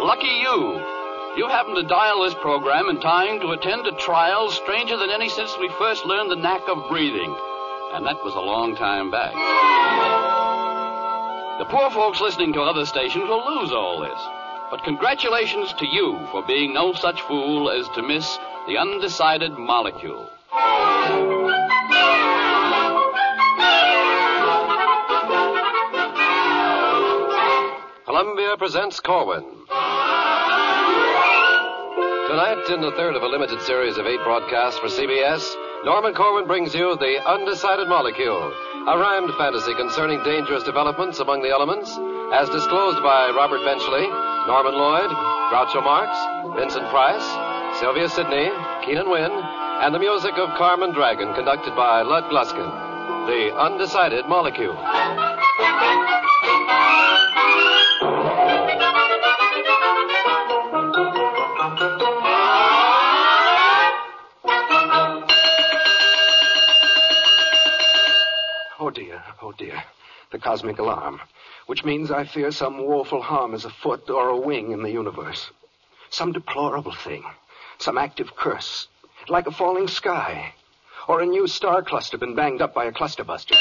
Lucky you. You happened to dial this program in time to attend a trial stranger than any since we first learned the knack of breathing. And that was a long time back. The poor folks listening to other stations will lose all this. But congratulations to you for being no such fool as to miss the undecided molecule. Columbia presents Corwin. Tonight, in the third of a limited series of 8 broadcasts for CBS, Norman Corwin brings you The Undecided Molecule, a rhymed fantasy concerning dangerous developments among the elements, as disclosed by Robert Benchley, Norman Lloyd, Groucho Marx, Vincent Price, Sylvia Sidney, Keenan Wynn, and the music of Carmen Dragon, conducted by Lud Gluskin. The Undecided Molecule. Oh, dear. The cosmic alarm, which means I fear some woeful harm is afoot or a wing in the universe. Some deplorable thing, some active curse, like a falling sky, or a new star cluster been banged up by a clusterbuster.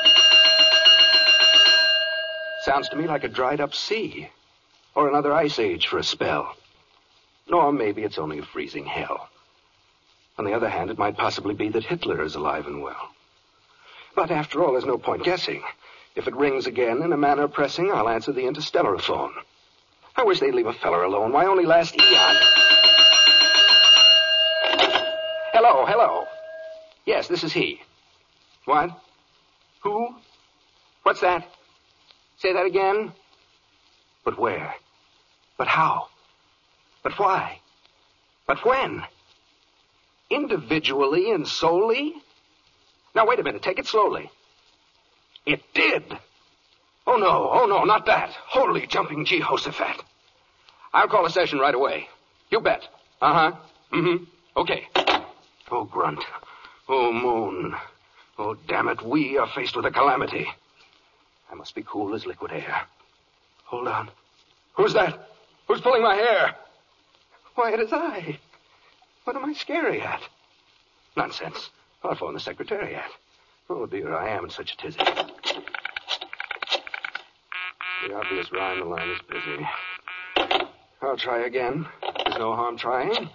Sounds to me like a dried-up sea, or another ice age for a spell. Or maybe it's only a freezing hell. On the other hand, it might possibly be that Hitler is alive and well. But after all, there's no point guessing. If it rings again in a manner pressing, I'll answer the interstellar phone. I wish they'd leave a feller alone. Why only last eon? Hello. Yes, this is he. What? Who? What's that? Say that again? But where? But how? But why? But when? Individually and solely? Now, wait a minute. Take it slowly. It did. Oh, no, not that. Holy jumping Jehoshaphat. I'll call a session right away. You bet. Uh-huh. Mm-hmm. Okay. Oh, Grunt. Oh, Moon. Oh, damn it. We are faced with a calamity. I must be cool as liquid air. Hold on. Who's that? Who's pulling my hair? Why, it is I. What am I scary at? Nonsense. I'll phone the Secretariat. Oh, dear, I am in such a tizzy. The obvious rhyme, the line is busy. I'll try again. There's no harm trying.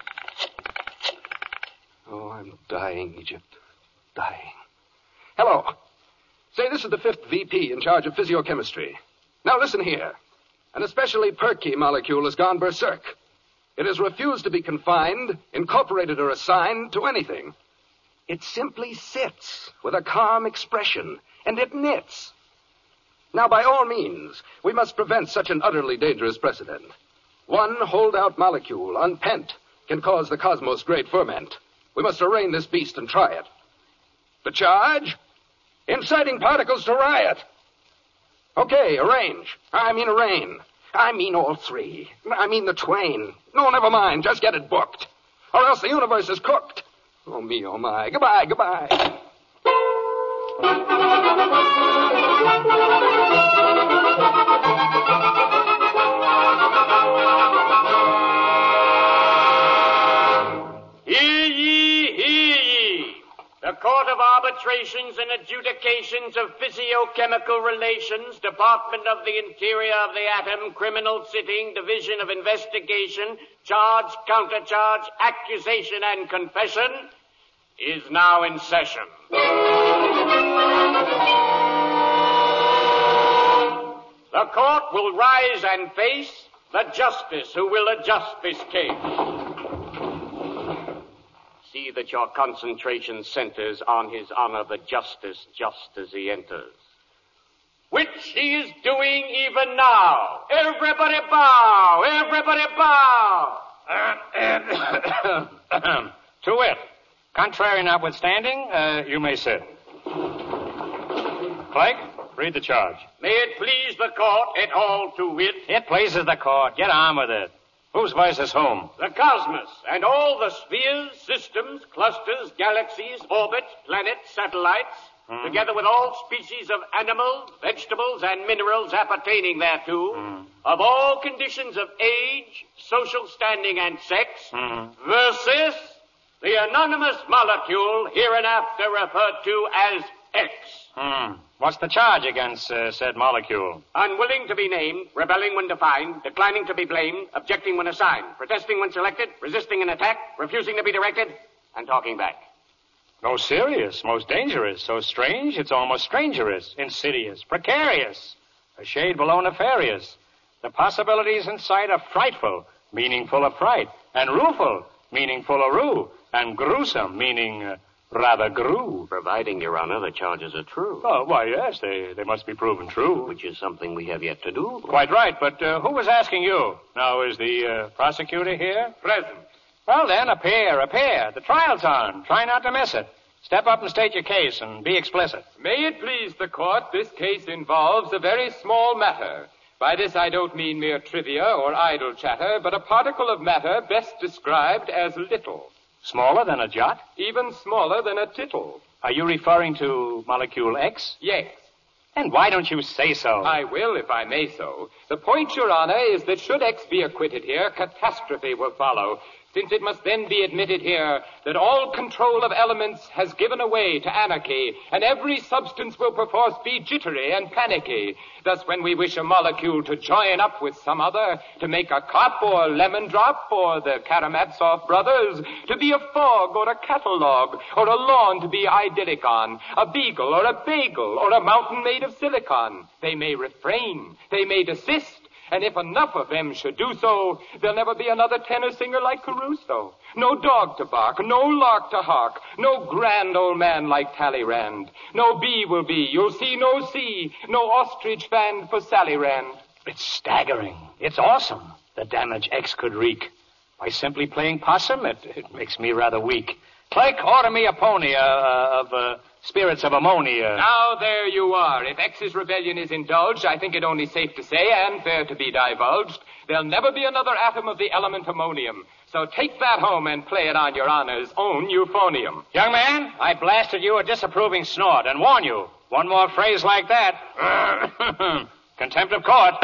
Oh, I'm dying, Egypt. Dying. Hello. Say, this is the 5th VP in charge of physiochemistry. Now, listen here. An especially perky molecule has gone berserk. It has refused to be confined, incorporated, or assigned to anything. It simply sits with a calm expression, and it knits. Now, by all means, we must prevent such an utterly dangerous precedent. One holdout molecule, unpent, can cause the cosmos great ferment. We must arraign this beast and try it. The charge? Inciting particles to riot. Okay, arrange. I mean arraign. I mean all three. I mean the twain. No, never mind. Just get it booked. Or else the universe is cooked. Oh, me, oh, my. Goodbye. Hear ye. The Court of Arbitrations and Adjudications of Physiochemical Relations, Department of the Interior of the Atom, Criminal Sitting, Division of Investigation, Charge, Countercharge, Accusation, and Confession is now in session. The court will rise and face the justice who will adjust this case. See that your concentration centers on His Honor the Justice just as he enters. Which he is doing even now. Everybody bow! Everybody bow! To wit, contrary notwithstanding, you may sit. Clegg, read the charge. May it please the court, et al. To wit. It pleases the court. Get on with it. Whose versus whom? The cosmos and all the spheres, systems, clusters, galaxies, orbits, planets, satellites. together with all species of animals, vegetables, and minerals appertaining thereto, of all conditions of age, social standing, and sex, versus the anonymous molecule hereinafter referred to as X. What's the charge against said molecule? Unwilling to be named, rebelling when defined, declining to be blamed, objecting when assigned, protesting when selected, resisting an attack, refusing to be directed, and talking back. Most serious, most dangerous, so strange it's almost strangerous, insidious, precarious, a shade below nefarious. The possibilities in sight are frightful, meaning full of fright, and rueful, meaning full of rue, and gruesome, meaning rather grew. Providing, Your Honor, the charges are true. Oh, why, yes, they must be proven true. Which is something we have yet to do. Quite right, but who was asking you? Now, is the prosecutor here? Present. Well, then, appear. The trial's on. Try not to miss it. Step up and state your case and be explicit. May it please the court, this case involves a very small matter. By this I don't mean mere trivia or idle chatter, but a particle of matter best described as little. Smaller than a jot? Even smaller than a tittle. Are you referring to molecule X? Yes. And why don't you say so? I will, if I may so. The point, Your Honor, is that should X be acquitted here, catastrophe will follow, since it must then be admitted here that all control of elements has given way to anarchy, and every substance will perforce be jittery and panicky. Thus, when we wish a molecule to join up with some other, to make a cup or lemon drop, or the Karamazov brothers, to be a fog or a catalogue, or a lawn to be idyllic on, a beagle or a bagel, or a mountain made of silicon, they may refrain, they may desist, and if enough of them should do so, there'll never be another tenor singer like Caruso. No dog to bark, no lark to hark, no grand old man like Talleyrand. No bee will be, you'll see no sea, no ostrich fan for Sally Rand. It's staggering. It's awesome, the damage X could wreak. By simply playing possum, it makes me rather weak. Clerk, order me a pony of spirits of ammonia. Now, there you are. If X's rebellion is indulged, I think it only safe to say, and fair to be divulged, there'll never be another atom of the element ammonium. So take that home and play it on Your Honor's own euphonium. Young man, I blasted you a disapproving snort and warn you, one more phrase like that. Contempt of court.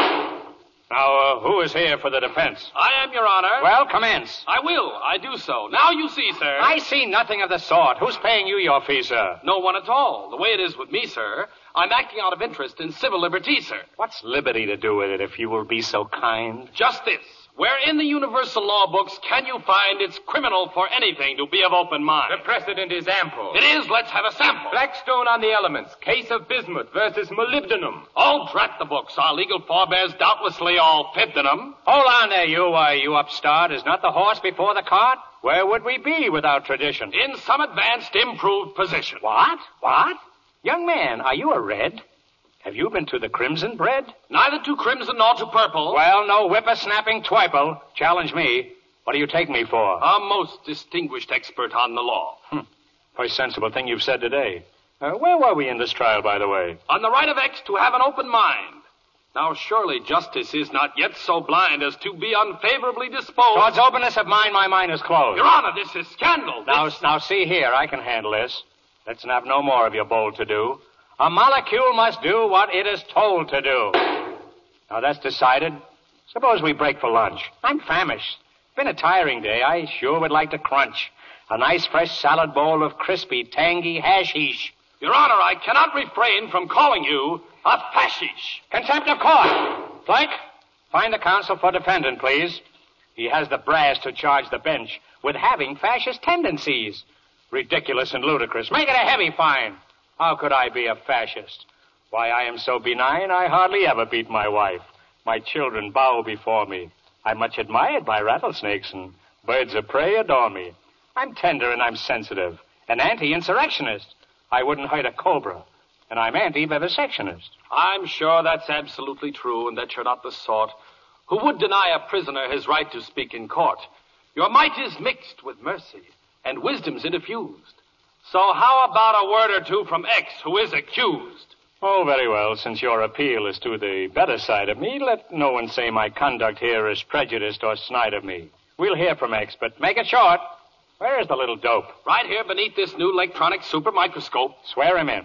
Now, who is here for the defense? I am, Your Honor. Well, commence. I will. I do so. Now you see, sir. I see nothing of the sort. Who's paying you your fee, sir? No one at all. The way it is with me, sir, I'm acting out of interest in civil liberty, sir. What's liberty to do with it, if you will be so kind? Just this. Where in the universal law books can you find it's criminal for anything to be of open mind? The precedent is ample. It is. Let's have a sample. Blackstone on the elements. Case of bismuth versus molybdenum. Oh, drat the books. Our legal forebears doubtlessly all fibbed in them. Hold on there, you upstart. Is not the horse before the cart? Where would we be without tradition? In some advanced, improved position. What? Young man, are you a red? Have you been to the crimson bread? Neither to crimson nor to purple. Well, no whipper-snapping twiple. Challenge me. What do you take me for? A most distinguished expert on the law. Very sensible thing you've said today. Where were we in this trial, by the way? On the right of X to have an open mind. Now, surely justice is not yet so blind as to be unfavorably disposed. Towards openness of mind, my mind is closed. Your Honor, this is scandal. Now, see here. I can handle this. Let's have no more of your bold to-do. A molecule must do what it is told to do. Now, that's decided. Suppose we break for lunch. I'm famished. Been a tiring day. I sure would like to crunch. A nice fresh salad bowl of crispy, tangy hashish. Your Honor, I cannot refrain from calling you a fascish. Contempt of court. Blake, find the counsel for defendant, please. He has the brass to charge the bench with having fascist tendencies. Ridiculous and ludicrous. Make it a heavy fine. How could I be a fascist? Why, I am so benign, I hardly ever beat my wife. My children bow before me. I'm much admired by rattlesnakes, and birds of prey adore me. I'm tender and I'm sensitive. An anti-insurrectionist. I wouldn't hurt a cobra. And I'm anti-vivisectionist. I'm sure that's absolutely true, and that you're not the sort who would deny a prisoner his right to speak in court. Your might is mixed with mercy, and wisdom's interfused. So how about a word or two from X, who is accused? Oh, very well. Since your appeal is to the better side of me, let no one say my conduct here is prejudiced or snide of me. We'll hear from X, but make it short. Where is the little dope? Right here beneath this new electronic super microscope. Swear him in.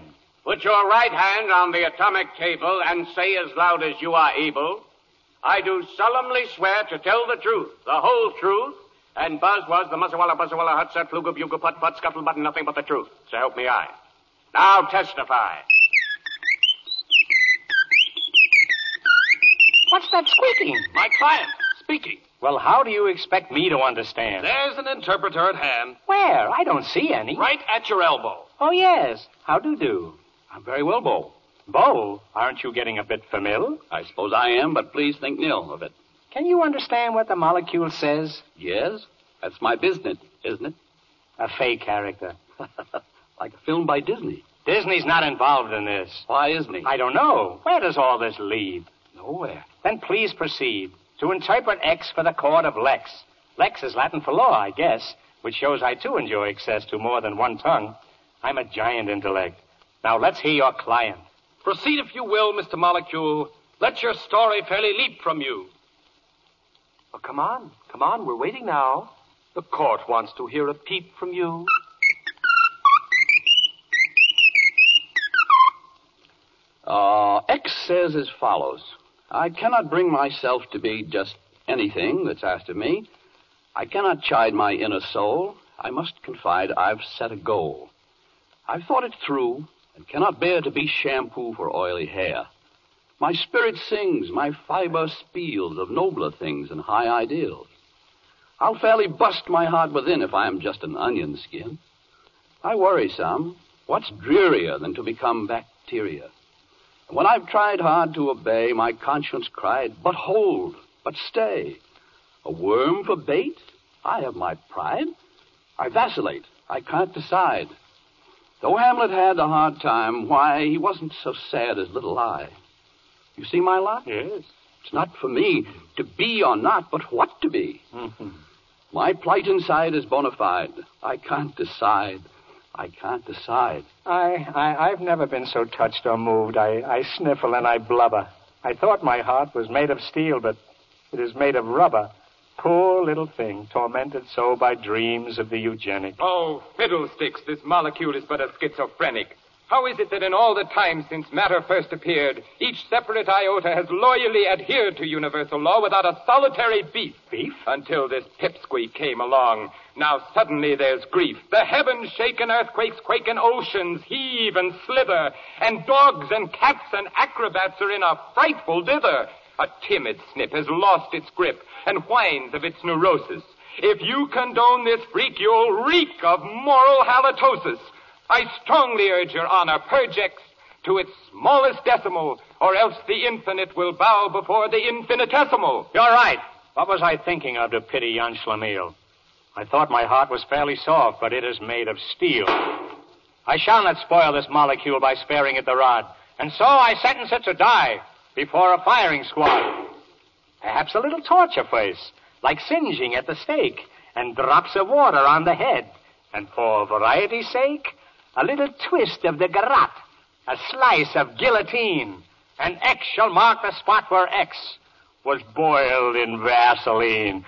Put your right hand on the atomic table and say as loud as you are able, I do solemnly swear to tell the truth, the whole truth, and Buzz was the Muzzawalla, Buzzawalla, Hutsat, Fluga, Buga, Putt, Putt, Scuttlebutt, and nothing but the truth. So help me I. Now testify. What's that squeaking? My client, speaking. Well, how do you expect me to understand? There's an interpreter at hand. Where? I don't see any. Right at your elbow. Oh, yes. How do? I'm very well, Bo. Bo, aren't you getting a bit familiar? I suppose I am, but please think nil of it. Can you understand what the molecule says? Yes? That's my business, isn't it? A fake character. Like a film by Disney. Disney's not involved in this. Why isn't he? I don't know. Where does all this lead? Nowhere. Then please proceed to interpret X for the court of Lex. Lex is Latin for law, I guess, which shows I, too, enjoy access to more than one tongue. I'm a giant intellect. Now, let's hear your client. Proceed, if you will, Mr. Molecule. Let your story fairly leap from you. Oh, come on. We're waiting now. The court wants to hear a peep from you. X says as follows. I cannot bring myself to be just anything that's asked of me. I cannot chide my inner soul. I must confide I've set a goal. I've thought it through and cannot bear to be shampoo for oily hair. My spirit sings, my fiber spiels of nobler things and high ideals. I'll fairly bust my heart within if I am just an onion skin. I worry some. What's drearier than to become bacteria? And when I've tried hard to obey, my conscience cried, but hold, but stay. A worm for bait? I have my pride. I vacillate. I can't decide. Though Hamlet had a hard time, why, he wasn't so sad as little I. You see my lot? Yes. It's not for me to be or not, but what to be. Mm-hmm. My plight inside is bona fide. I can't decide. I've never been so touched or moved. I sniffle and I blubber. I thought my heart was made of steel, but it is made of rubber. Poor little thing, tormented so by dreams of the eugenic. Oh, fiddlesticks, this molecule is but a schizophrenic. How is it that in all the time since matter first appeared, each separate iota has loyally adhered to universal law without a solitary beef? Beef? Until this pipsqueak came along. Now suddenly there's grief. The heavens shake and earthquakes quake and oceans heave and slither. And dogs and cats and acrobats are in a frightful dither. A timid snip has lost its grip and whines of its neurosis. If you condone this freak, you'll reek of moral halitosis. I strongly urge your honor, purge X to its smallest decimal, or else the infinite will bow before the infinitesimal. You're right. What was I thinking of to pity Jan Schlemiel? I thought my heart was fairly soft, but it is made of steel. I shall not spoil this molecule by sparing it the rod, and so I sentence it to die before a firing squad. Perhaps a little torture first, like singeing at the stake, and drops of water on the head. And for variety's sake, a little twist of the garrote, a slice of guillotine, and X shall mark the spot where X was boiled in Vaseline.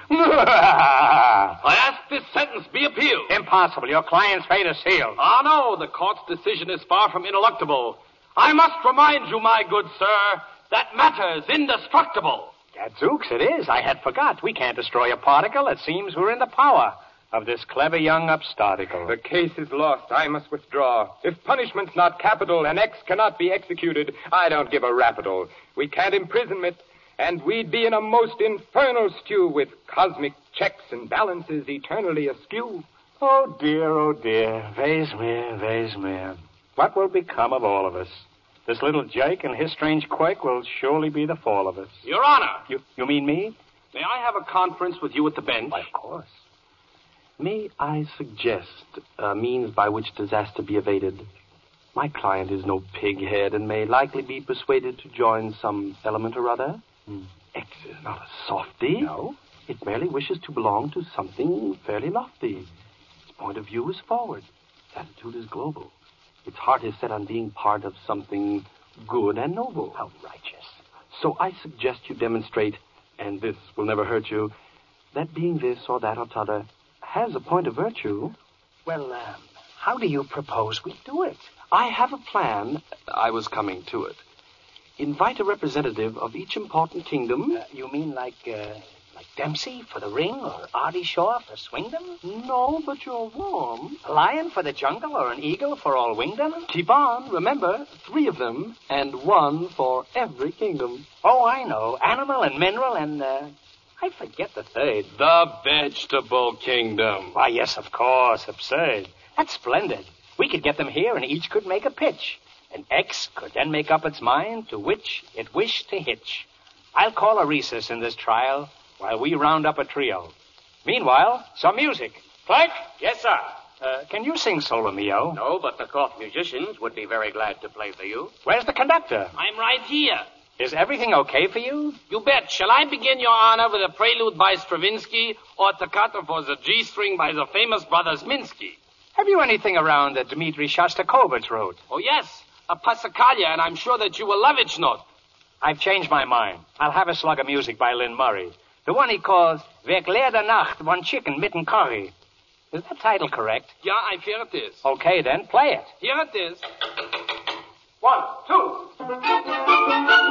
I ask this sentence be appealed. Impossible. Your client's fate is sealed. Ah, no, the court's decision is far from ineluctable. I must remind you, my good sir, that matter's indestructible. Gadzooks, it is. I had forgot. We can't destroy a particle. It seems we're in the power of this clever young upstarticle. The case is lost. I must withdraw. If punishment's not capital and X cannot be executed, I don't give a rapital. We can't imprison it, and we'd be in a most infernal stew with cosmic checks and balances eternally askew. Oh, dear. Vesemir. What will become of all of us? This little Jake and his strange quake will surely be the fall of us. Your Honor. You mean me? May I have a conference with you at the bench? Why, of course. May I suggest a means by which disaster be evaded? My client is no pighead and may likely be persuaded to join some element or other. X is not a softy. No. It merely wishes to belong to something fairly lofty. Its point of view is forward. Its attitude is global. Its heart is set on being part of something good and noble. How righteous. So I suggest you demonstrate, and this will never hurt you, that being this or that or t'other has a point of virtue. Well, How do you propose we do it? I have a plan. I was coming to it. Invite a representative of each important kingdom. You mean like Dempsey for the ring or Artie Shaw for swingdom? No, but you're warm. A lion for the jungle or an eagle for all wingdom? Keep on. Remember, 3 of them and 1 for every kingdom. Oh, I know. Animal and mineral and, I forget the third. The vegetable kingdom. Why, yes, of course. Absurd. That's splendid. We could get them here and each could make a pitch. And X could then make up its mind to which it wished to hitch. I'll call a recess in this trial while we round up a trio. Meanwhile, some music. Clerk? Yes, sir. Can you sing Solo Mio? No, but the court musicians would be very glad to play for you. Where's the conductor? I'm right here. Is everything okay for you? You bet. Shall I begin, Your Honor, with a prelude by Stravinsky or toccata for the G-string by the famous brothers Minsky? Have you anything around that Dmitri Shostakovich wrote? Oh, yes. A Passacaglia, and I'm sure that you will love its note. I've changed my mind. I'll have a slug of music by Lynn Murray. The one he calls Weg leer der Nacht, one chicken mitten curry. Is that title correct? Yeah, I fear it is. Okay, then, play it. Here it is. 1, 2.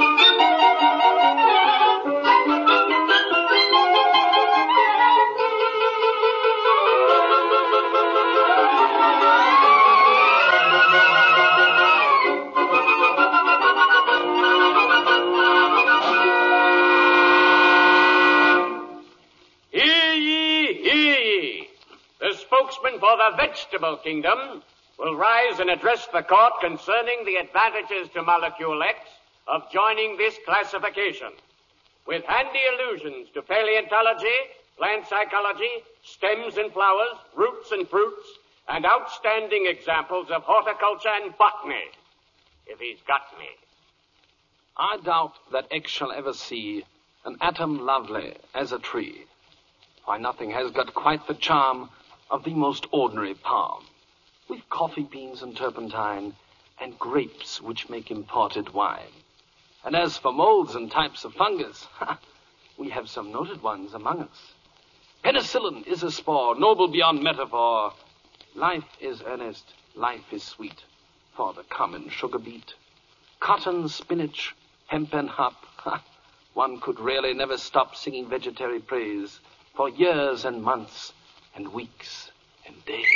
Spokesman for the vegetable kingdom will rise and address the court concerning the advantages to Molecule X of joining this classification, with handy allusions to paleontology, plant psychology, stems and flowers, roots and fruits, and outstanding examples of horticulture and botany, if he's got me. I doubt that X shall ever see an atom lovely as a tree. Why, nothing has got quite the charm of the most ordinary palm, with coffee beans and turpentine, and grapes which make imported wine. And as for molds and types of fungus, we have some noted ones among us. Penicillin is a spore, noble beyond metaphor. Life is earnest, life is sweet, for the common sugar beet. Cotton, spinach, hemp and hop. One could really never stop singing vegetary praise for years and months and weeks and days.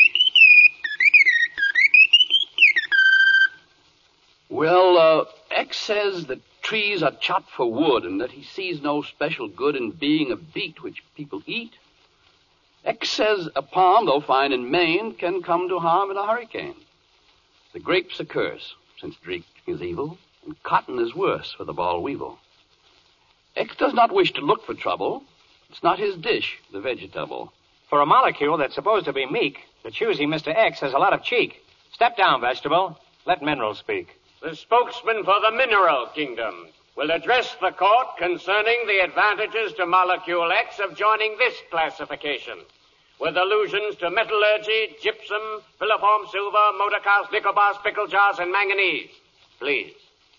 Well, X says that trees are chopped for wood and that he sees no special good in being a beet which people eat. X says a palm, though fine in Maine, can come to harm in a hurricane. The grape's a curse, since drinking is evil, and cotton is worse for the boll weevil. X does not wish to look for trouble. It's not his dish, the vegetable. For a molecule that's supposed to be meek, the choosy Mr. X has a lot of cheek. Step down, vegetable. Let mineral speak. The spokesman for the mineral kingdom will address the court concerning the advantages to Molecule X of joining this classification, with allusions to metallurgy, gypsum, filiform silver, motor cars, liquor bars, pickle jars, and manganese. Please.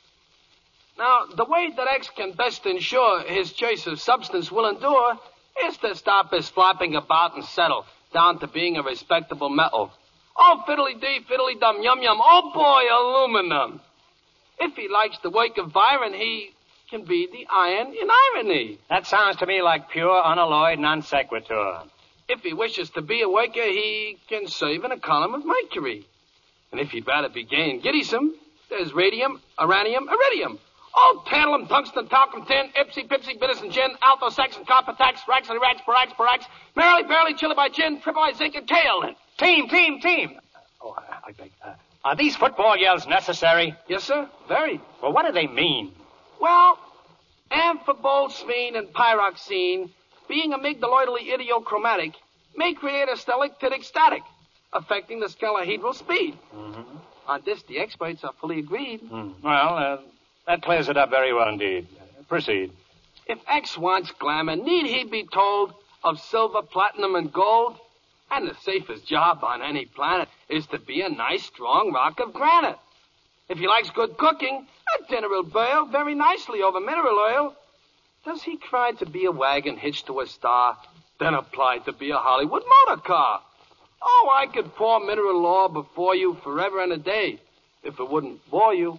Now, the way that X can best ensure his choice of substance will endure is to stop his flopping about and settle down to being a respectable metal. Oh, fiddly-dee, fiddly-dum, yum-yum. Oh, boy, aluminum. If he likes the work of Byron, he can be the iron in irony. That sounds to me like pure, unalloyed non sequitur. If he wishes to be a worker, he can serve in a column of Mercury. And if he'd rather be gay and giddysome, there's radium, uranium, iridium. Oh, tantalum, tungsten, talcum, tin, ipsy, pipsy, bitterson, gin, alto, saxon, copper, tax, raxity, rax, borax, merrily, barely, chili by gin, triple I zinc, and kaolin. Team. Oh, I beg. Are these football yells necessary? Yes, sir. Very. Well, what do they mean? Well, amphibolsphine and pyroxene, being amygdaloidally idiochromatic, may create a stalactitic static, affecting the scalahedral speed. Mm-hmm. On this, the experts are fully agreed. Well, that clears it up very well indeed. Proceed. If X wants glamour, need he be told of silver, platinum, and gold? And the safest job on any planet is to be a nice, strong rock of granite. If he likes good cooking, a dinner will boil very nicely over mineral oil. Does he cry to be a wagon hitched to a star, then apply to be a Hollywood motor car? Oh, I could pour mineral law before you forever and a day, if it wouldn't bore you.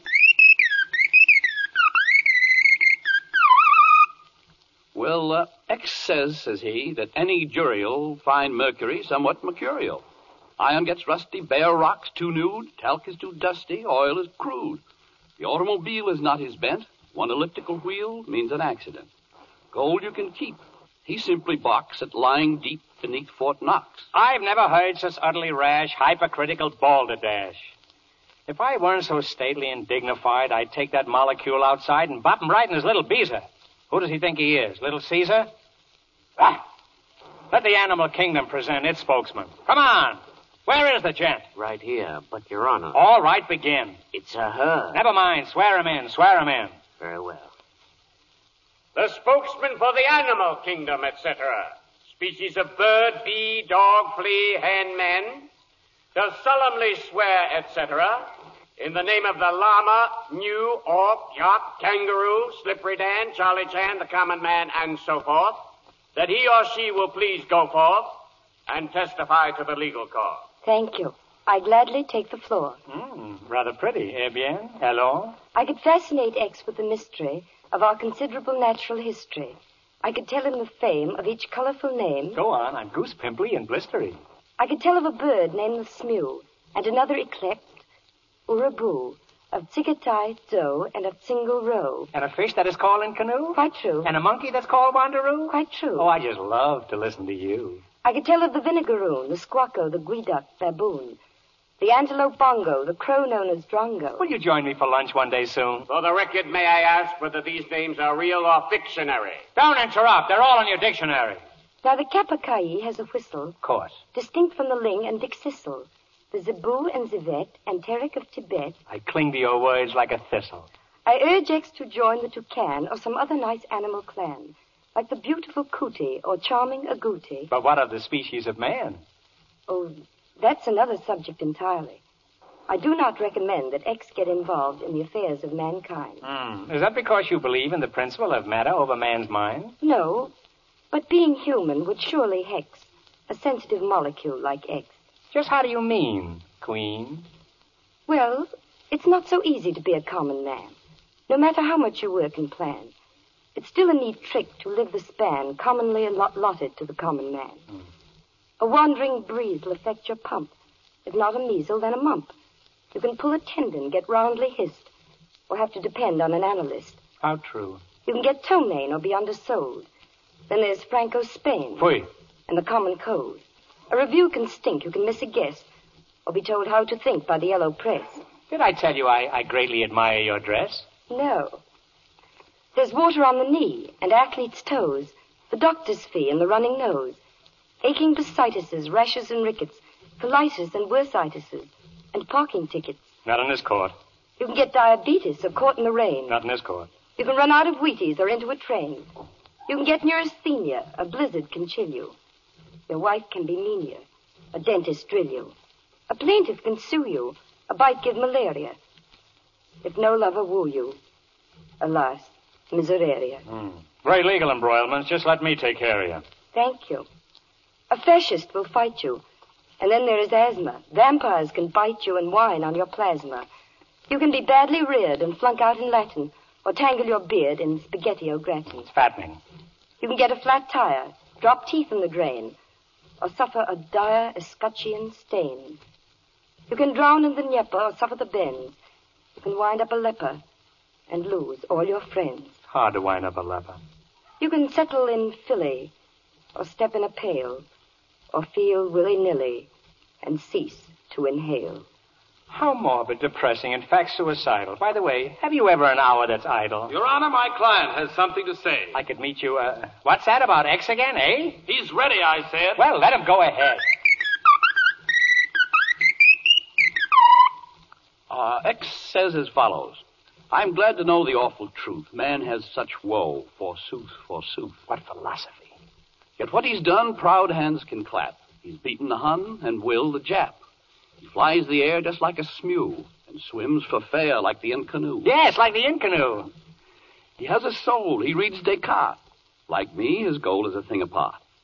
Well, X says he, that any jury'll find mercury somewhat mercurial. Iron gets rusty, bare rocks too nude, talc is too dusty, oil is crude. The automobile is not his bent. One elliptical wheel means an accident. Gold you can keep. He simply balks at lying deep beneath Fort Knox. I've never heard such utterly rash, hypercritical balderdash. If I weren't so stately and dignified, I'd take that molecule outside and bop him right in his little beezer. Who does he think he is, Little Caesar? Ah! Let the animal kingdom present its spokesman. Come on. Where is the gent? Right here, but, Your Honor. All right, begin. It's a her. Never mind. Swear him in. Swear him in. Very well. The spokesman for the animal kingdom, etc. Species of bird, bee, dog, flea, hen, man, does solemnly swear, etc., in the name of the llama, gnu, auk, yak, kangaroo, slippery Dan, Charlie Chan, the common man, and so forth, that he or she will please go forth and testify to the legal cause. Thank you. I gladly take the floor. Rather pretty. Eh bien? Hello? I could fascinate X with the mystery of our considerable natural history. I could tell him the fame of each colorful name. Go on. I'm goose pimply and blistery. I could tell of a bird named the smew, and another eclect, uraboo, of Tsigatai, Zo, and of Tsingle Row. And a fish that is called in canoe? Quite true. And a monkey that's called Wanderoo? Quite true. Oh, I just love to listen to you. I could tell of the vinegaroon, the squacko, the guiduck, baboon, the antelope bongo, the crow known as drongo. Will you join me for lunch one day soon? For the record, may I ask whether these names are real or fictionary? Don't interrupt. They're all in your dictionary. Now, the capercaillie has a whistle, Of course. distinct from the ling and dixissil, the zebu and zivet, Anteric of Tibet. I cling to your words like a thistle. I urge X to join the toucan or some other nice animal clan, like the beautiful cootie or charming agouti. But what of the species of man? Oh, that's another subject entirely. I do not recommend that X get involved in the affairs of mankind. Is that because you believe in the principle of matter over man's mind? No, but being human would surely hex a sensitive molecule like X. Just how do you mean, Queen? Well, it's not so easy to be a common man. No matter how much you work and plan, it's still a neat trick to live the span commonly allotted to the common man. A wandering breeze will affect your pump. If not a measle, then a mump. You can pull a tendon, get roundly hissed, or have to depend on an analyst. How true. You can get ptomaine or be undersold. Then there's Franco-Spain. Fui. And the common cold. A review can stink. You can miss a guest, or be told how to think by the yellow press. Did I tell you I greatly admire your dress? No. There's water on the knee and athlete's toes, the doctor's fee and the running nose, aching bursitis, rashes and rickets, colitis and bursitis, and parking tickets. Not in this court. You can get diabetes or caught in the rain. Not in this court. You can run out of Wheaties or into a train. You can get neurasthenia. A blizzard can chill you. Your wife can be mean you. A dentist drill you. A plaintiff can sue you. A bite give malaria. If no lover woo you, alas, miseraria. Great legal embroilments. Just let me take care of you. Thank you. A fascist will fight you. And then there is asthma. Vampires can bite you and whine on your plasma. You can be badly reared and flunk out in Latin, or tangle your beard in spaghetti au gratin. It's fattening. You can get a flat tire, drop teeth in the drain, or suffer a dire escutcheon stain. You can drown in the Dnieper or suffer the bends. You can wind up a leper and lose all your friends. Hard to wind up a leper. You can settle in Philly, or step in a pail, or feel willy-nilly and cease to inhale. How morbid, depressing, in fact suicidal. By the way, have you ever an hour that's idle? Your Honor, my client has something to say. I could meet you, what's that about X again, eh? He's ready, I said. Well, let him go ahead. X says as follows. I'm glad to know the awful truth. Man has such woe, forsooth, forsooth. What philosophy. Yet what he's done, proud hands can clap. He's beaten the Hun and Will the Jap. He flies the air just like a smew and swims for fair like the Incarnu. Yes, like the Incarnu. He has a soul. He reads Descartes. Like me, his goal is a thing apart.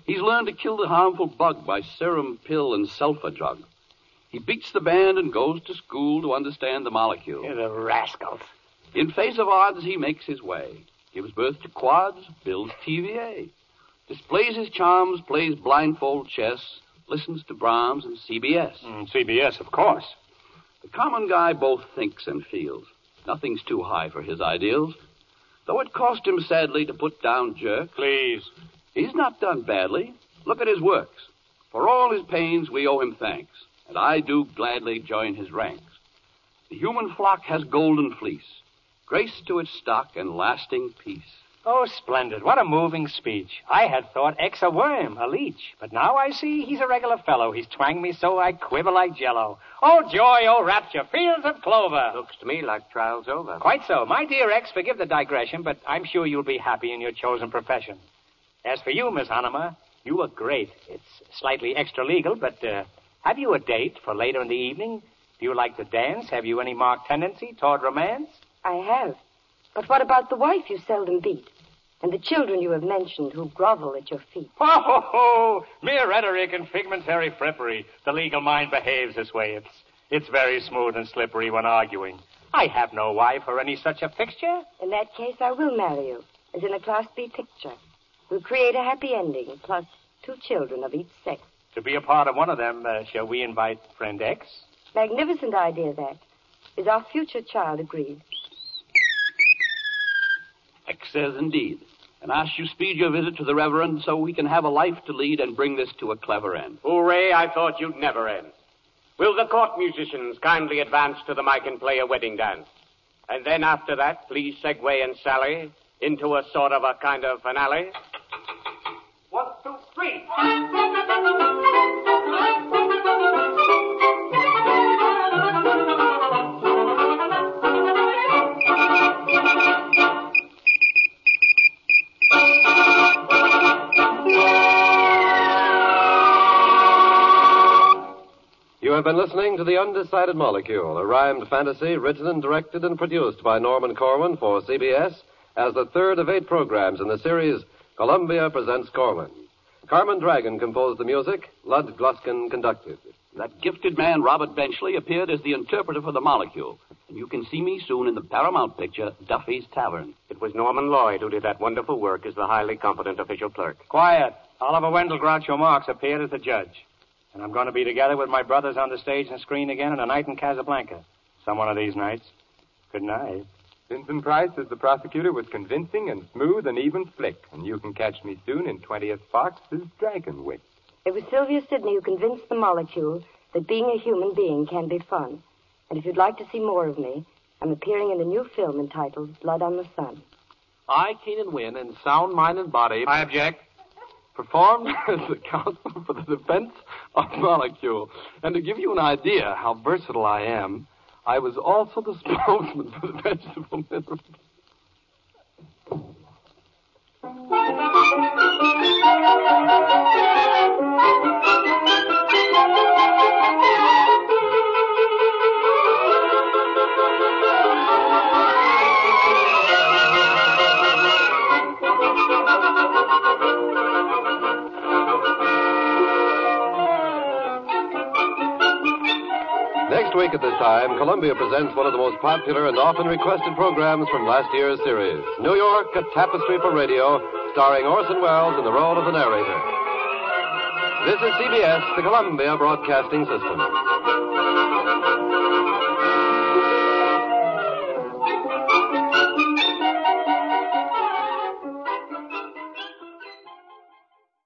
He's learned to kill the harmful bug by serum, pill, and sulfur drug. He beats the band and goes to school to understand the molecule. You're the rascals. In face of odds, he makes his way. Gives birth to quads, builds TVA. Displays his charms, plays blindfold chess, listens to Brahms and CBS. CBS, of course. The common guy both thinks and feels. Nothing's too high for his ideals. Though it cost him sadly to put down jerk. Please. He's not done badly. Look at his works. For all his pains, we owe him thanks, and I do gladly join his ranks. The human flock has golden fleece, grace to its stock and lasting peace. Oh, splendid. What a moving speech. I had thought X a worm, a leech. But now I see he's a regular fellow. He's twanged me so I quiver like jello. Oh, joy, oh, rapture, fields of clover. Looks to me like trial's over. Quite so. My dear X, forgive the digression, but I'm sure you'll be happy in your chosen profession. As for you, Miss Hanema, you were great. It's slightly extra-legal, but have you a date for later in the evening? Do you like to dance? Have you any marked tendency toward romance? I have. But what about the wife you seldom beat? And the children you have mentioned who grovel at your feet? Ho, ho, ho! Mere rhetoric and figmentary frippery. The legal mind behaves this way. It's very smooth and slippery when arguing. I have no wife or any such a fixture. In that case, I will marry you, as in a Class B picture. We'll create a happy ending, plus 2 children of each sex. To be a part of one of them, shall we invite friend X? Magnificent idea, that. Is our future child agreed? X says indeed, and asks you speed your visit to the Reverend so we can have a life to lead and bring this to a clever end. Hooray, I thought you'd never end. Will the court musicians kindly advance to the mic and play a wedding dance? And then after that, please segue and sally into a sort of a kind of finale. 1, 2, 3. You have been listening to The Undecided Molecule, a rhymed fantasy written and directed and produced by Norman Corwin for CBS as the third of 8 programs in the series Columbia Presents Corwin. Carmen Dragon composed the music. Lud Gluskin conducted. That gifted man, Robert Benchley, appeared as the interpreter for the molecule. And you can see me soon in the Paramount picture, Duffy's Tavern. It was Norman Lloyd who did that wonderful work as the highly competent official clerk. Quiet. Oliver Wendell Groucho Marx appeared as the judge. And I'm going to be together with my brothers on the stage and screen again in A Night in Casablanca. Some one of these nights. Good night. Vincent Price as the prosecutor was convincing and smooth and even slick. And you can catch me soon in 20th Fox's Dragon Wit. It was Sylvia Sidney who convinced the molecule that being a human being can be fun. And if you'd like to see more of me, I'm appearing in a new film entitled Blood on the Sun. I, Keenan Wynn, in sound mind and body... I object. Performed as the counsel for the defense of Molecule. And to give you an idea how versatile I am, I was also the spokesman for the vegetable minerals. Next week at this time, Columbia presents one of the most popular and often requested programs from last year's series, New York, A Tapestry for Radio, starring Orson Welles in the role of the narrator. This is CBS, the Columbia Broadcasting System.